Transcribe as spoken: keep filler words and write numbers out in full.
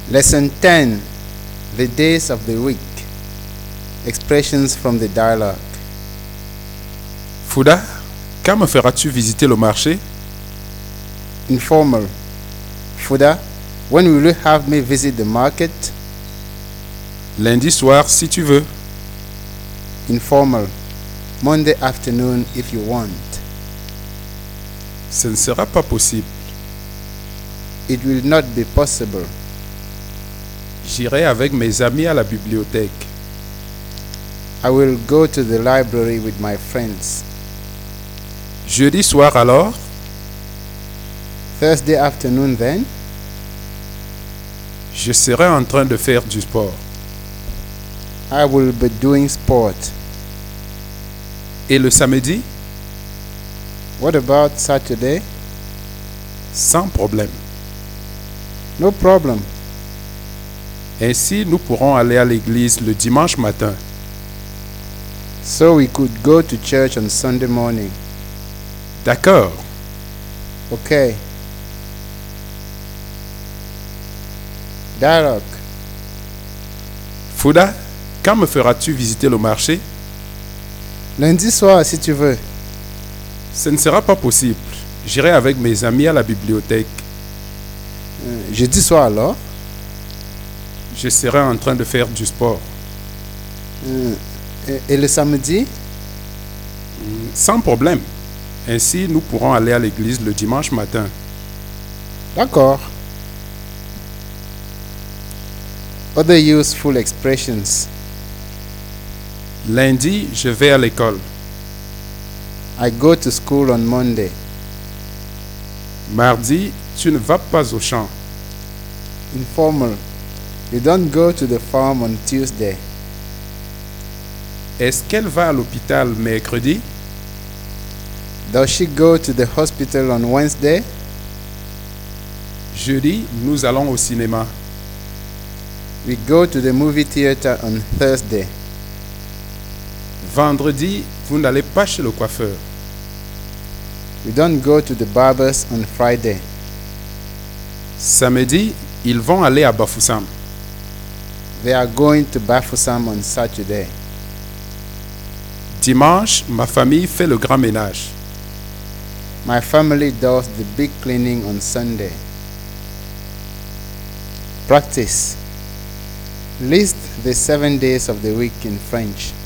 Lesson ten. The days of the week. Expressions from the dialogue. Fouda, quand me feras-tu visiter le marché? Informal. Fouda, when will you have me visit the market? Lundi soir, si tu veux. Informal. Monday afternoon if you want. Ce ne sera pas possible. It will not be possible. J'irai avec mes amis à la bibliothèque. I will go to the library with my friends. Jeudi soir alors? Thursday afternoon then? Je serai en train de faire du sport. I will be doing sport. Et le samedi? What about Saturday? Sans problème. No problem. Ainsi, nous pourrons aller à l'église le dimanche matin. So we could go to church on Sunday morning. D'accord. Okay. Dialogue. Fouda, quand me feras-tu visiter le marché? Lundi soir si tu veux. Ce ne sera pas possible. J'irai avec mes amis à la bibliothèque. Euh, jeudi soir alors? Je serai en train de faire du sport. Euh, et, et le samedi? Sans problème. Ainsi, nous pourrons aller à l'église le dimanche matin. D'accord. Other useful expressions. Lundi, je vais à l'école. I go to school on Monday. Mardi, tu ne vas pas au champ. Informal. You don't go to the farm on Tuesday. Est-ce qu'elle va à l'hôpital mercredi? Does she go to the hospital on Wednesday? Jeudi, nous allons au cinéma. We go to the movie theater on Thursday. Vendredi, vous n'allez pas chez le coiffeur. We don't go to the barbers on Friday. Samedi, ils vont aller à Bafoussam. They are going to Bafoussam on Saturday. Dimanche, ma famille fait le grand ménage. My family does the big cleaning on Sunday. Practice. List the seven days of the week in French.